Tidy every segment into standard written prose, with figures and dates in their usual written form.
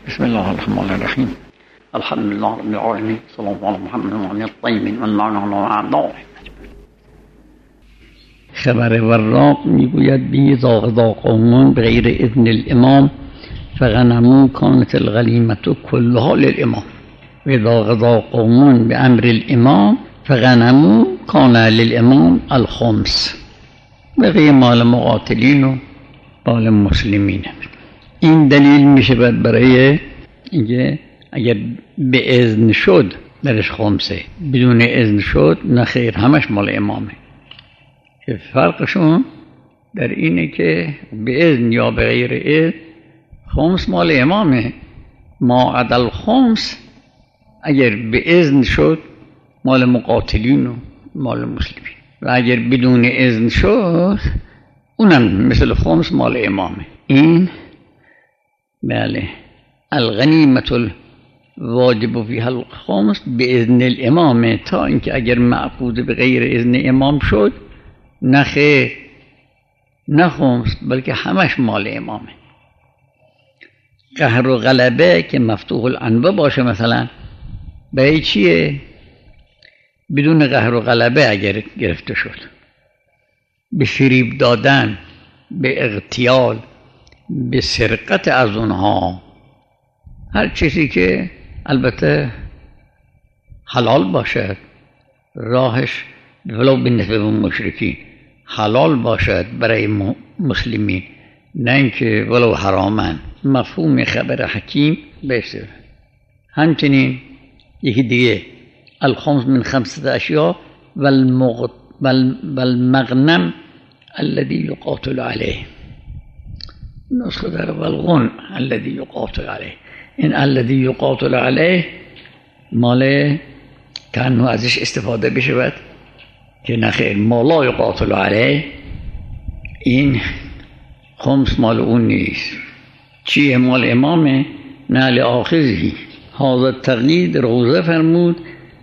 بسم الله الرحمن الرحیم. الحمد لله رب العالمین. صلی الله علی محمد و علی الطیبین و اللعنة علی اعدائهم. خبر وراق میگوید بی ذاق قوم بغیر اذن الامام فغنموا كانت الغنیمة كلها للامام و اذا غزا قوم بامر الامام فغنموا كان للامام الخمس. بقیه مال مقاتلین و مال مسلمین. این دلیل میشه برای اینکه اگر به اذن شد درش خمسه، بدون اذن شد نه خیر، همش مال امامه. که فرقشون در اینه که به اذن یا به غیر اذن خمس مال امامه. ما عدل خمس اگر به اذن شد مال مقاتلین و مال مسلمین، و اگر بدون اذن شد اونم مثل خمس مال امامه. این بله الغنیمة الواجب فیها الخمس باذن الامام، تا اینکه اگر معقود به غیر اذن امام شد نه خیر نه خمس بلکه همش مال امامه. قهر و غلبه که مفتوح الانواع باشه مثلا برای چیه؟ بدون قهر و غلبه اگر گرفته شد، به فریب دادن، به اغتیال، به سرقت از اونها، هر چیزی که البته حلال باشد، راهش ولو بالنسبه به مشرکین حلال باشد برای مسلمین، نه اینکه ولو حرامن. مفهوم خبر حکیم بشه. همچنین یکی دیگه الخمس من خمسة اشیاء والمغنم الذي يقاتل عليه، نسخه در والغن الذي يقاتل عليه. این الذي يقاتل عليه مال کنو ازش استفاده بشود که نخیر، ما لا یقاتل علیه این خمس مال اون نیست. چیه؟ مال امامه. نه لآخذه. هذا التقیید روزه فرمود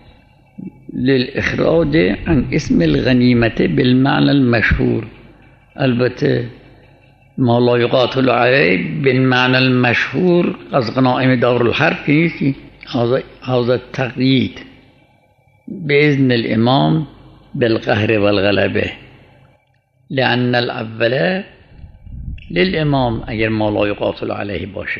للاخراج عن اسم الغنیمة بالمعنى المشهور. البته ما لا یقاتل علیه بالمعنى المشهور از غنائم دار الحرب نیستی. هذا التقیید بإذن الامام بالقهر والغلبه، لأن الأول للإمام اگر ما لا یقاتل علیه باشه،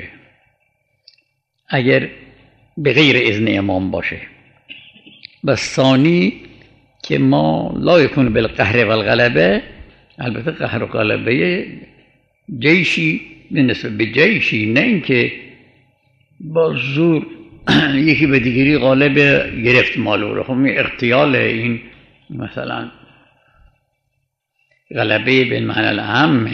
اگر به غیر اذن امام باشه. بس ثانی که ما لا یکون بالقهر والغلبه، البته قهر و غلبه جیشی بالنسبه به جیشی، نه اینکه با زور یکی به دیگری غالب گرفت مال او رو. خب اغتیال، این مثلا غلبه به معنی العام،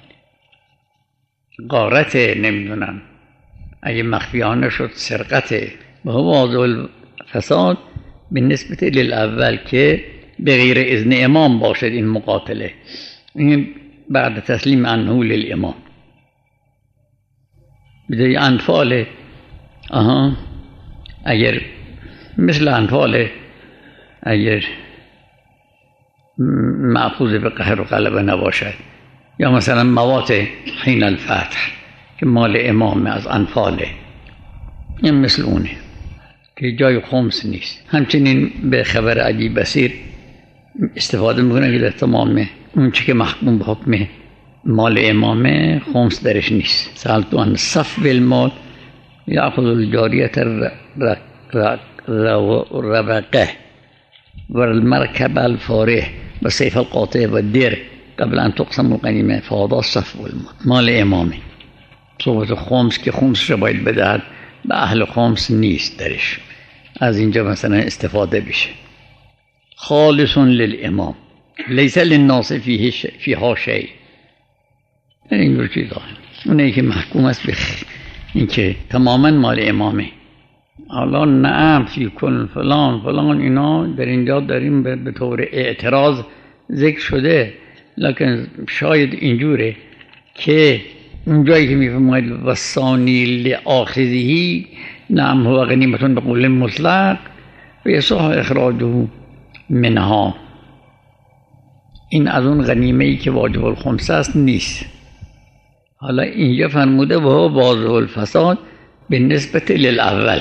غارت، نمیدونم اگه مخفیانه شد سرقت. و هو واضح الفساد بالنسبه للاول که به غیر اذن امام باشد این مقاتله، این بعد تسلیم عنه للامام. بدای انفال اگر مثل انفال اگر معفوظ به قهر و غلبه نباشد، یا مثلا موات حین الفتح که مال امام از انفاله، این مثل اونه که جای خمس نیست. همچنین به خبر علی بصیر استفاده میکنه که در تمام اون چی که محکوم به حکم مال امامه خمس درش نیست. سألت عن صفو المال یأخذ الجاریة الربقه والمركب الفارح و سیف القاطع و در قبل ان تقسم الغنیمه فهذا صفو المال. مال امامه. صحبت خمس که خمس رو باید بدهد به اهل خمس نیست درش. از اینجا مثلا استفاده بشه. خالص للامام لیس للناس فیها شیء. اینجور چیزا اونایی که محکوم است به این که تماما مال امامه. حالا نعم فی کل فلان فلان، اینا در اینجا داریم به طور اعتراض ذکر شده، لکن شاید اینجوره که اونجایی که میفرماید وثانی لآخذه نعم هو غنیمة به قول مطلق و یصح اخراجه منها، این از اون غنیمه ای که واجب الخمسه است نیست. حالا اینجا فرموده و واضح الفساد به نسبت للاول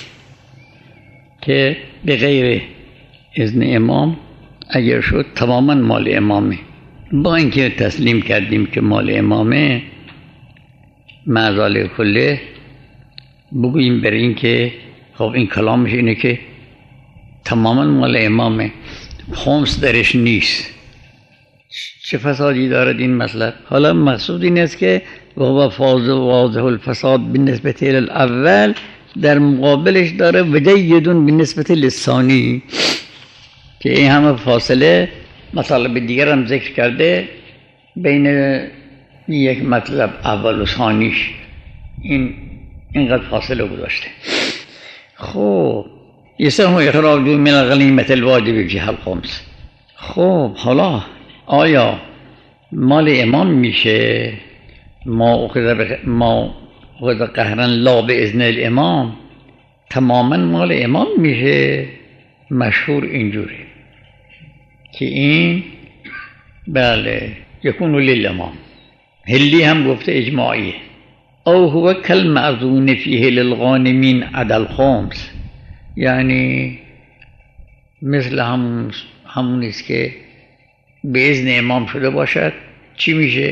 که به غیر اذن امام اگر شد تماما مال امامه. با اینکه تسلیم کردیم که مال امامه، مع ذالک کله بگوییم بر این که خب این کلامش اینه که تماما مال امامه، خمس درش نیست. چه فسادی دارد این مطلب؟ حالا مقصود این است که واضح الفساد بالنسبه للاول در مقابلش داره وجیدون بالنسبه للثانی، که این همه فاصله مطالب دیگر هم ذکر کرده بین یک مطلب اول و ثانیش، اینقدر فاصله گذاشته. خب یسهم اخراج من الغنیمة الواجب جهه الخمس. خب حالا آیا مال امام میشه ما اخذ قهرا لا باذن الامام، تماما مال امام میشه؟ مشهور اینجوره که این بله یکون للامام، هلی هم گفته اجماعیه. او هو کالمأذون فیه للغانمین عدا الخمس، یعنی مثل همون است که به اذن امام شده باشد چی میشه؟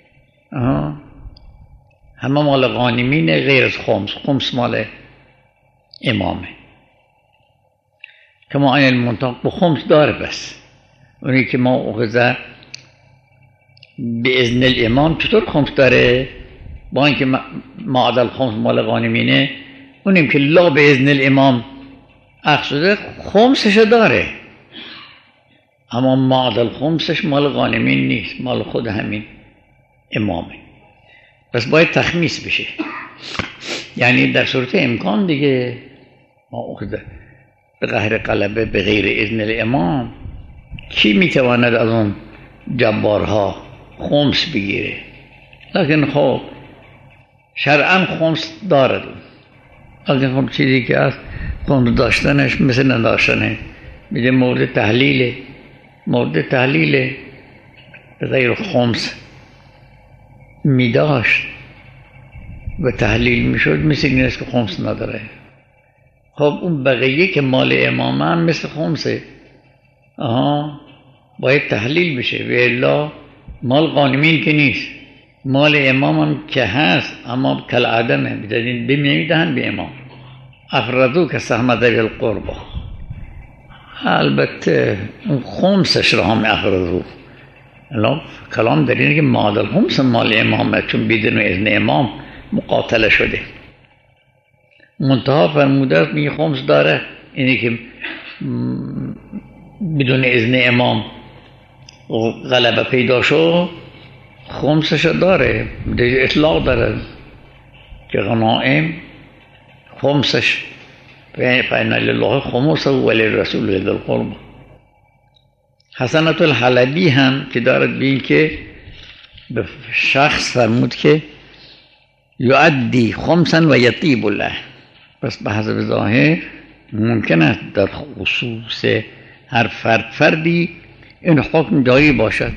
همه مال غانمین غیر از خمس مال امامه. کما این المنطق به خمس داره، بس اونی که ما اخذه به اذن الامام چطور خمس داره؟ با اینکه ما عدل خمس مال غانمینه، اونیم که لا به اذن الامام اخذ شده خمسش داره، اما ما عدل خمسش مال غانمین نیست، مال خود همین امامه. پس باید تخمیس بشه. یعنی در صورت امکان دیگه ما اخذه به قهر غلبه به غیر اذن الامام، کی میتواند از اون جبارها خمس بگیره؟ لیکن خب شرعا خمس دارد، لیکن خب چیزی که از خمس داشتنش مثل نداشتنه. میگه مورد تحلیله به غیر خمس میداشت و تحلیل میشد، مثل این است که خمس نداره. خب اون بقیه که مال امام هم مثل خمسه، باید تحلیل بشه، و الا مال غانمین که نیست، مال امام هم که هست اما کل عدمه، نمیدهن به امام. افرادو که سهم ذوی القربا، البته اون خمسش را هم افرادو. کلام در اینه که مادر خمس مال امامه، چون بدون اذن امام مقاتله شده. منتها فرموده است میگه خمس داره، اینی که بدون اذن امام غلبه پیدا شد خمسش داره، اطلاق داره که غنائم خمسش فإن لله خمسه وللرسول ذی القربى. حسنة الحلبی هم که دارد بین که به شخص فرمود که یؤدی خمسا و یطیب له، پس به حسب ظاهر ممکن است در خصوص هر فردی این حکم جاری باشد.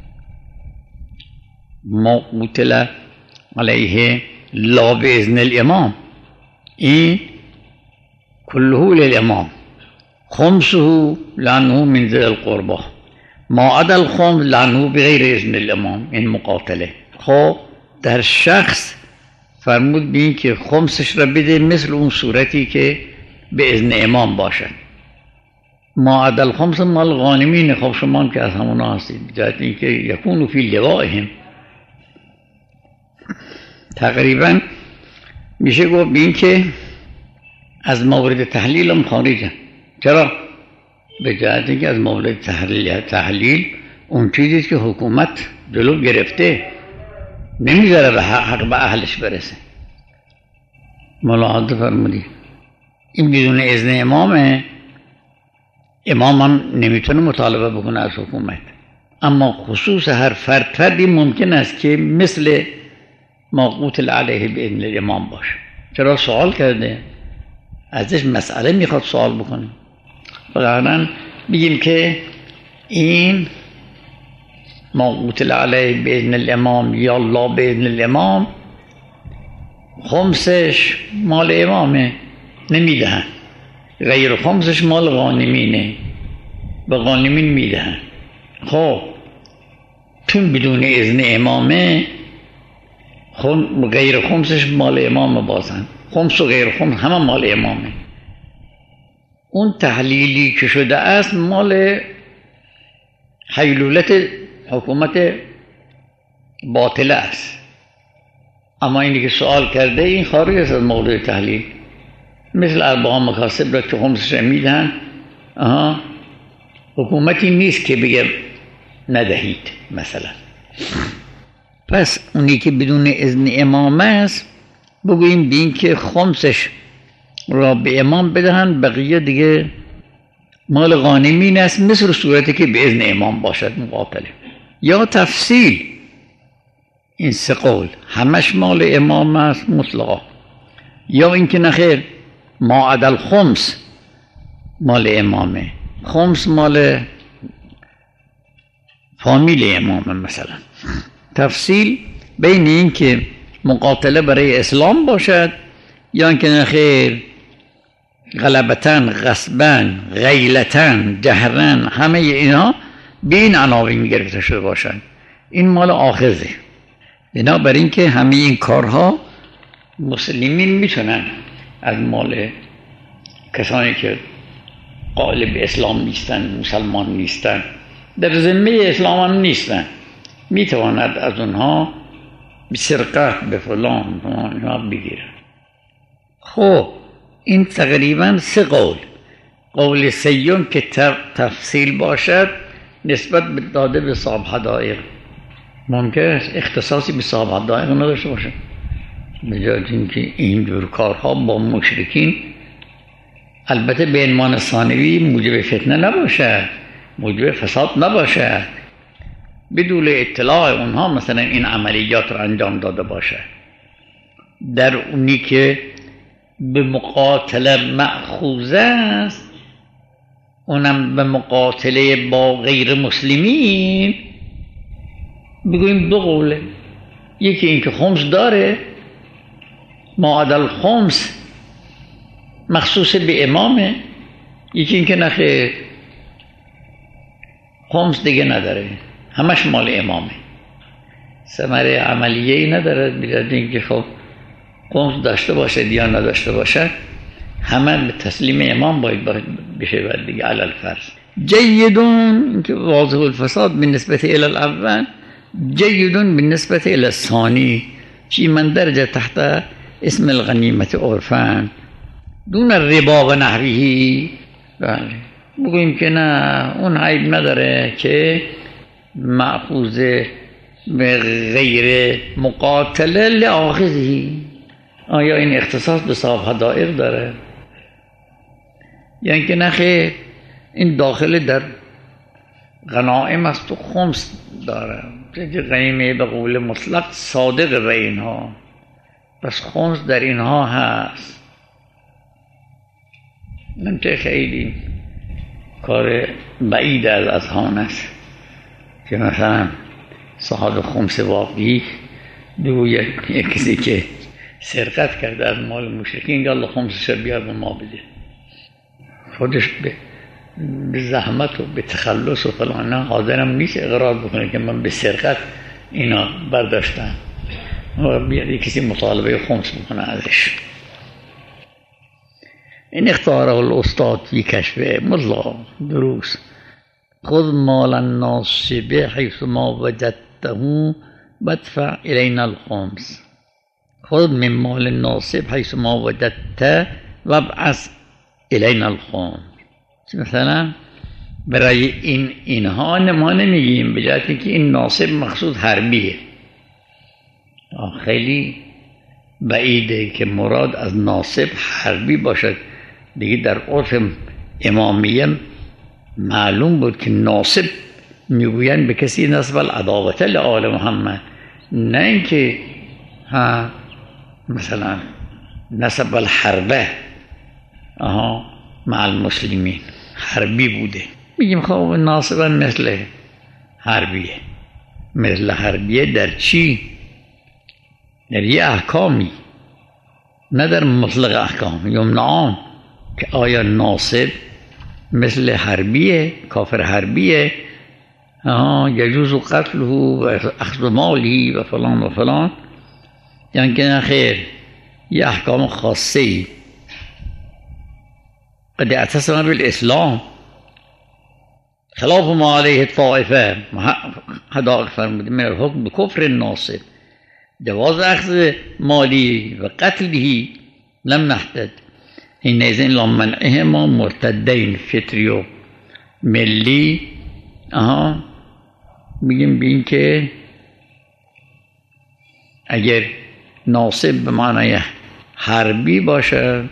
ما قتل علیه لا باذن الامام، این کله للامام، خمسه لعنه من ذی القربى، ما عدا الخمس لعنه بغیر اذن الامام، این مقاتله. خب در شخص فرمود بین که خمسش را بده مثل اون صورتی که به اذن امام باشد. ما عدا الخمس مال غانمین، خب شما هم که از همونا هستید، جهت این که یکونو فی لوائهم، تقریبا میشه گفت بین که از مورد تحلیل هم خارجه. چرا؟ به جهت اینکه از مورد تحلیل اون چیزی که حکومت جلو گرفته نمیذاره به حق به اهلش برسه. ملاحظه فرمودی این بدون اذن امامه، امام هم نمیتونه مطالبه بکنه از حکومت، اما خصوص هر فردی ممکن است که مثل ما قتل علیه باذن الامام باشه. چرا؟ سوال کرده، ازش مسئله میخواد سوال بکنه. بنابراین بگیم که این ما قتل علیه باذن الامام یا لا باذن الامام خمسش مال امامه نمیدهن، غیر خمسش مال غانمینه به غانمین میدهن. خب چون بدون اذن امامه غیر خمسش مال امامه، بازن خمس و غیر خمس همه مال امامه. اون تحلیلی که شده است مال حیلولت حکومت باطله است، اما اینی که سوال کرده این خارج است از موضوع تحلیل. مثل اربعه مکاسب را که خمسش میدن، حکومتی نیست که بگه ندهید مثلا. پس اونی که بدون اذن امام است بگوییم به این که خمسش را به امام بدهن، بقیه دیگه مال غانمین است، مثل صورتی که به اذن امام باشد مقاتله. یا تفصیل این سه قول همش مال امام است مطلقا، یا اینکه نخیر ما عدل خمس مال امامه، خمس مال فامیل امامه مثلا. تفصیل بین این که مقاتله برای اسلام باشد یا اینکه نخیر غلبتن، غصبن، غیلتن، جهرن، همه اینا به این عناوین گرفته شده باشند. این مال آخذه. بنابراین که همه این کارها مسلمین میتونن از مال کسانی که قائل به اسلام نیستن، مسلمان نیستن، در ذمه اسلام هم نیستن، میتواند از اونها به سرقت به فلان بگیرن. خب این تقریبا سه قول. قول سیوم که تفصیل باشد نسبت داده به صاحب حدائق، ممکن است اختصاصی به صاحب حدائق نداشته باشه، به جای اینکه این جور کارها با مشرکین البته به عنوان ثانوی موجب فتنه نباشد، موجب فساد نباشد، بدون اطلاع اونها مثلا این عملیات رو انجام داده باشه. در اونی که به مقاتله مأخوذ است، اونم به مقاتله با غیر مسلمین، بگوییم دو قوله. یکی این که خمس داره، معادل خمس مخصوص به امامه، یکی این که نخیر خمس دیگه نداره، همش مال امامه، ثمره عملیه ای نداره. بیاد اینکه خب خمس داشته باشه یا نداشته باشه، همه به تسلیم امام باید بشه دیگه. علی الفرض جیدون که واضح الفساد بالنسبه الى الاول، جیدون بالنسبه الى الثانی، چی من درجه تحت اسم الغنیمت عرفان دون الربا و نحوه. بله بگوییم که نه، اون عیب نداره که مأخوذ به غیر مقاتله لآخذی. آیا این اختصاص به صاحب حدائق داره؟ یعنی که نخیر این داخل در غنائم است و خمس داره. غنیمه به قول مطلق صادق به اینها، پس خمس در اینها هست. نمیشه خیلی کار بعید از اذهان است که مثلا صاحب خمس واقعی یک کسی که سرقت کرده از مال مشرکین یا الله خمسش بیار به ما بده، خودش به زحمت و به تخلص و فلان حاضرم نیست اقرار بکنه که من به سرقت اینا برداشتم و بیاد کسی مطالبه خمس بکنه ازش. این اختاره الاستاد فی کشف مطلق دروس. خذ مال الناصب حيث ما وجدته وادفع إلينا الخمس. خذ من مال الناصب حيث ما وجدته وابعث إلينا الخمس. مثلا برای اینها ما نمیگیم، به جهت که این ناصب مقصود حربیه. خیلی بعیده که مراد از ناصب حربی باشد. دیگه در عرف امامیه معلوم بود که ناصب میگویند به کسی نسب العداوت لآل محمد، نه اینکه مثلا نسب الحربه مع المسلمین، حربی بوده. میگیم خب ناصبا مثل حربیه. مثل حربیه در چی؟ در یه احکامی نه در مطلق احکام. یمنعان که آیا ناصب مثل حربیه، کافر حربیه، یجوز قتله و اخذ مالی و فلان و فلان، یعنی که نه خیر، یه احکام خاصه ای قد اعتصم بالاسلام خلاف ما علیه طائفه حدائق فرموده من الحکم بکفر الناصب جواز اخذ مالی و قتله لم نحدد حینئذ لا منعهما مرتدین فطری و ملی. میگیم بین که اگر ناصب به معنای حربی باشه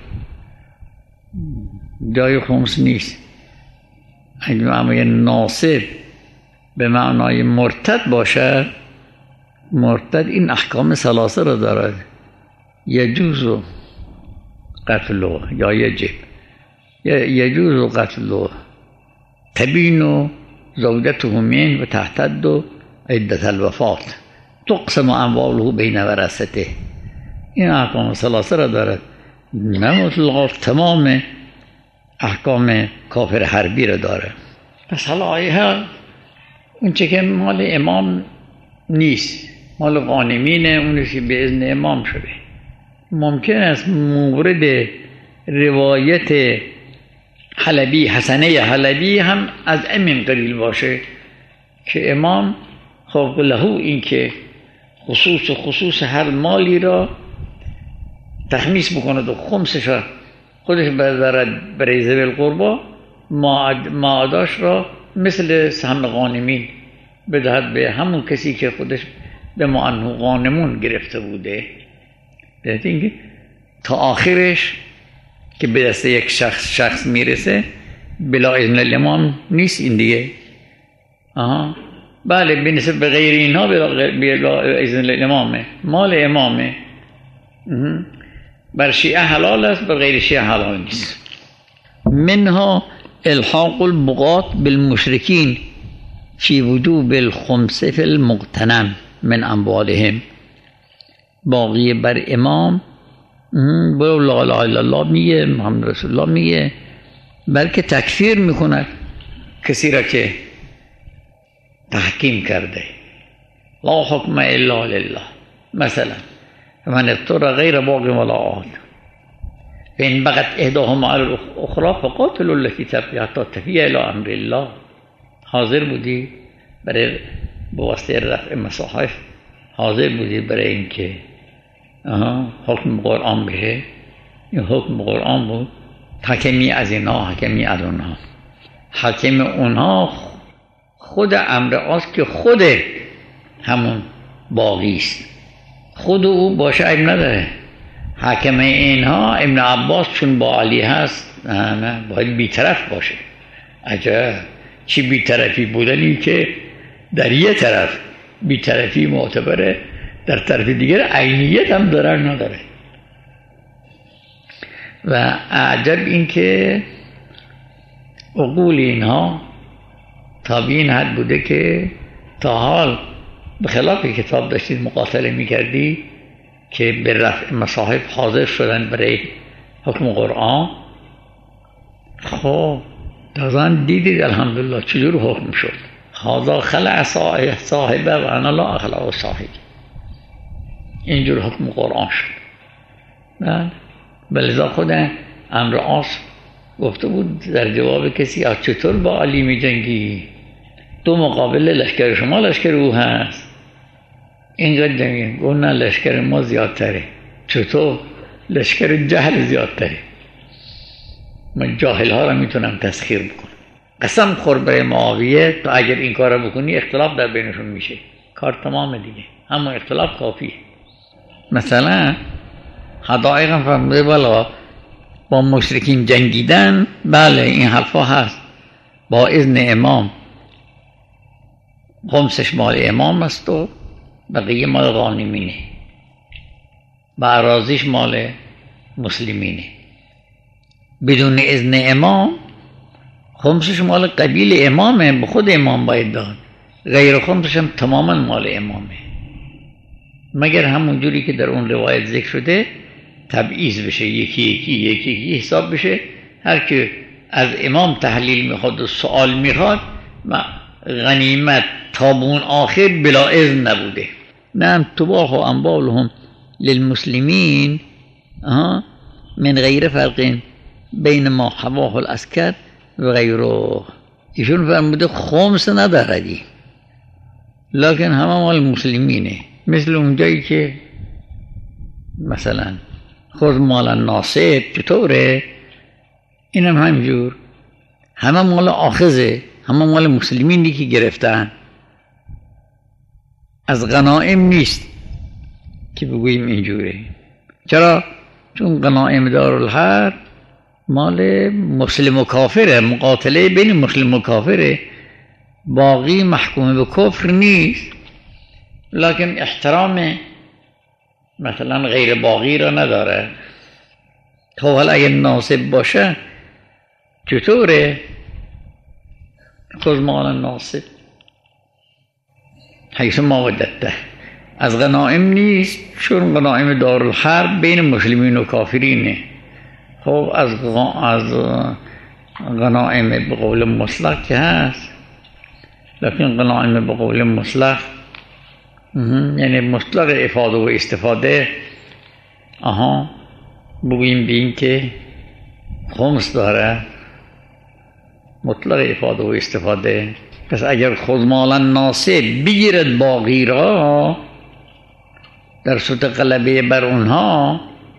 جای خمس نیست. اگر ناصب به معنای مرتد باشه، مرتد این احکام ثلاثه را دارد، یجوز قتله یا یجب، یجوز قتله تبین زوجته من و تحتد عدت الوفات تقسم امواله بین ورثته. این احکام ثلاثه را دارد، نه مطلقا تمام احکام کافر حربی را داره. پس حالا آیه اون چه که مال امام نیست، مال غانمینه، اونشی به اذن امام شده. ممکن است مورد روایت حلبی، حسنه حلبی هم از امین قلیل باشه که امام خب له این که خصوص هر مالی را تخمیس بکنه و خمسش را خودش بذارد برای ذوی القربا، معاداش را مثل سهم غانمین بدهد به همون کسی که خودش به معنو غانمون گرفته بوده. دیدین تا آخرش که به دست یک شخص میرسه بلا اذن الامام نیست این دیگه. بله بنسبت به غیر اینها بلا اذن الامامه، مال امامه. بر شیعه حلال است، بر غیر شیعه حلال نیست. منها الحاق البغاة بالمشرکین فی وجوب الخمس فی المغتنم من اموالهم. باقی بر امام برو لا اله الا الله میگه، محمد رسول الله میگه، بلکه تکفیر میکند کسی را که تحکیم کرده. لا حکم الا لله، مثلا من اضطر غیر باغ ولا عاد فإن بغت احداهما علی الاخری فقاتلوا التي تبغي حتی تفیء الی امر الله. حاضر بودی برای به واسطه رفع مصاحف، حاضر بودی برای اینکه حکم قرآن بشه، این حکم قرآن بود، حکمی از اینها، حکمی از اونها. حکم اونها خود امر آست که خود همون باقی است، خود او باشه عیب نداره. حکم اینها ابن عباس چون با علی هست نه باید بیطرف باشه. عجب چی بیطرفی بودنی که در یه طرف بیطرفی معتبره، در طرف دیگر عینیت هم ضرر نداره. و عجب این که عقول اینها تا به این حد بوده که تا حال به خلاف کتاب داشتید مقاتله میکردی که به رفع مصاحف حاضر شدن برای حکم قرآن. خب تازان دیدید الحمدلله چجور حکم شد. هذا خلع صاحبه و انا لا اخلع صاحب. اینجور حکم قرآن شد. بلذا خود امر عاص گفته بود در جواب کسی چطور با علی می جنگی؟ تو مقابل لشکر شما لشکر او هست، اینقدر جنگی. گفت نه لشکر ما زیادتره. چطور؟ لشکر جهل زیادتره. من جاهل ها را میتونم تسخیر بکنم. قسم خور برای معاویه تو اگر این کار را بکنی اختلاف در بینشون میشه، کار تمام دیگه، اما اختلاف کافیه. مثلا حدائق هم فرموده بالا با مشرکین جنگیدن، بله این حرفا هست، با اذن امام. خمسش مال امام است و بقیه مال غانمینه و اراضیش مال مسلمینه. بدون اذن امام خمسش مال قبیل امامه، به خود امام باید داد. غیر خمسش هم تماما مال امامه، مگر همون جوری که در اون روایت ذکر شده تبعیض بشه، یکی حساب بشه. هر که از امام تحلیل میخواد و سوال میخواد، غنیمت تابون آخر بلا اذن نبوده. نعم تباح اموالهم للمسلمین من غیر فرق بین ما حواه العسکر و غیره. ایشون فرموده خمس نداردی، لکن همه مال مسلمینه. مثل اونجایی که مثلا خود مال ناصب چطوره، اینم همینجور همه مال آخذه، همه مال مسلمینی که گرفتن، از غنائم نیست که بگوییم اینجوره. چرا؟ چون غنائم دارالحرب مال مسلم و کافره، مقاتله بین مسلم و کافره، باقی محکوم به کفر نیست، لکن احترام مثلا غیر باقی را نداره. خب حالا اگه ناصب باشه چطوره؟ خود مال ناصب حیث ما ودته از غنائم نیست، چون غنائم دارالحرب بین مسلمین و کافرینه. خب از غنائم به قول مطلق که هست، لیکن غنائم به قول مطلق یعنی مطلق افاده و استفاده. بگوییم به این که خمس داره، مطلق افاده و استفاده. پس اگر خود مال ناصب بگیرد باقی را در صورت غلبه بر اونها،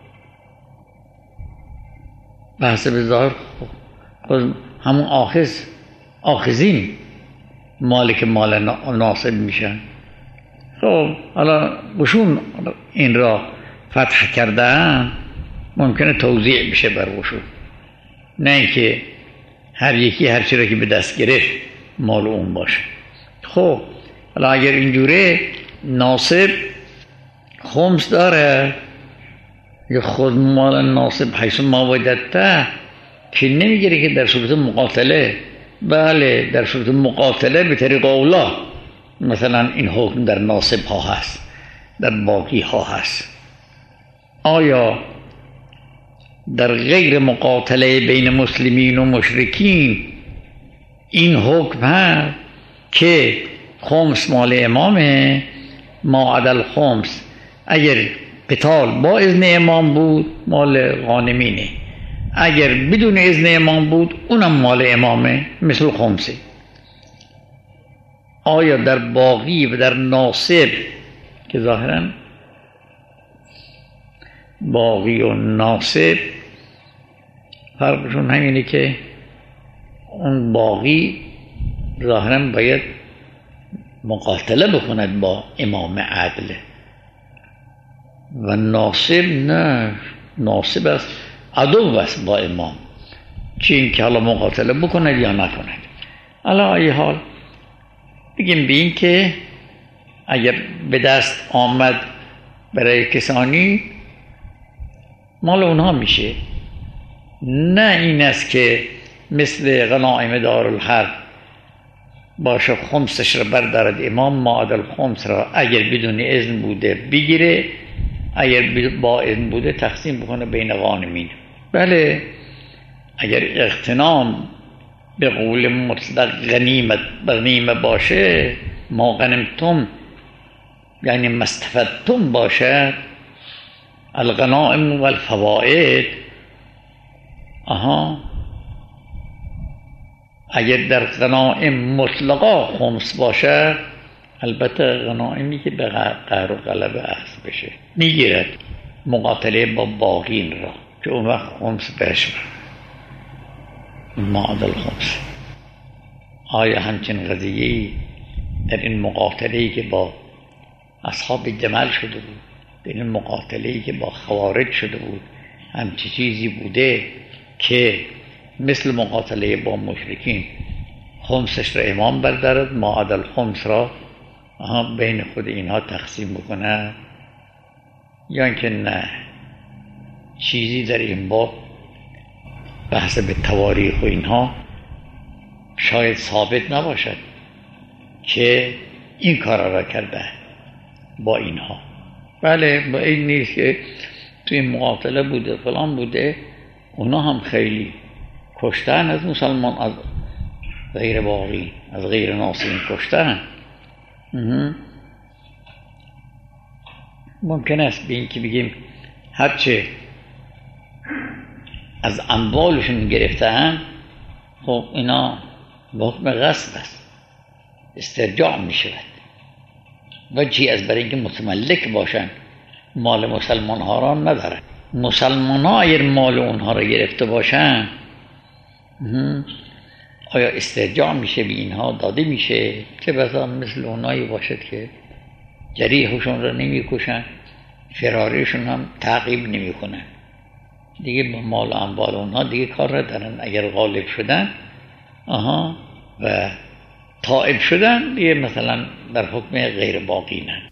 به حسب ظاهر خود همون آخذین مالک مال ناصب میشن. خب حالا وشون این را فتح کردن، ممکنه توزیع بشه بر وشون، نه اینکه هر یکی هر چی را که به دست گرفت مال اون باشه. خب حالا اگر اینجوره ناصب خمس داره یا خود مال ناصب حیث ما ودته، که نمیگیره که در صورت مقاتله. بله در صورت مقاتله به طریق اولا مثلا این حکم در ناصب ها هست، در باقی ها هست. آیا در غیر مقاتله بین مسلمین و مشرکین این حکم هست که خمس مال امامه، ما عدل خمس اگر قتال با اذن امام بود مال غانمینه، اگر بدون اذن امام بود اونم مال امامه مثل خمسه. آیا در باقی و در ناصب که ظاهرا باقی و ناصب فرقشون همینه که اون باقی ظاهرا باید مقاتله بکند با امام عدل و ناصب نه، ناصب است عدو است با امام، چه این که حالا مقاتله بکند یا نکند. حالا ای حال بگیم به این که اگر به دست آمد برای کسانی مال اونها میشه، نه این است که مثل غنائم دارالحرب باشه خمسش را بردارد امام، معادل خمس را اگر بدون اذن بوده بگیره، اگر با اذن بوده تقسیم بکنه بین غانمین. بله اگر اغتنام به قول مطلق غنیمه باشه، ما غنمتم یعنی مستفدتم باشد، الغنائم و الفوائد. اگر در غنائم مطلقا خمس باشه، البته غنائمی که به قهر و غلبه اخذ بشه میگیرد مقاتله با باقین را، که اون وقت خمس بهش معادل خمس. آیا همچین قضیه‌ای در این مقاتله‌ای که با اصحاب جمل شده بود، در این مقاتله‌ای که با خوارج شده بود، همچی چیزی بوده که مثل مقاتله با مشرکین خمسش را امام بردارد، معادل خمس را بین خود اینها تقسیم بکنه، یا اینکه نه چیزی در این باب بحث به تواریخ و اینها شاید ثابت نباشد که این کار را کرده با اینها. بله با این نیست که توی مقاتله بوده فلان بوده، اونا هم خیلی کشتن از مسلمان، از غیر باقی، از غیر ناصرین کشتن. ممکن است به این که بگیم هرچه از اموالشون گرفتن، خب اینا به حکم غصب است، استرجاع می شود و چی از برای اینکه متملک باشن مال مسلمان ها را ندارن. مسلمان ها اگر مال اونها را گرفته باشن، آیا استرجاع میشه به اینها داده میشه؟ که بسا مثل اونایی باشد که جریحشون را نمیکشن، فراریشون هم تعقیب نمیکنن، دیگه با مال و اموال اونها دیگه کار ندارن. اگر غالب شدن و تائب شدن، دیگه مثلا در حکم غیر باقینن.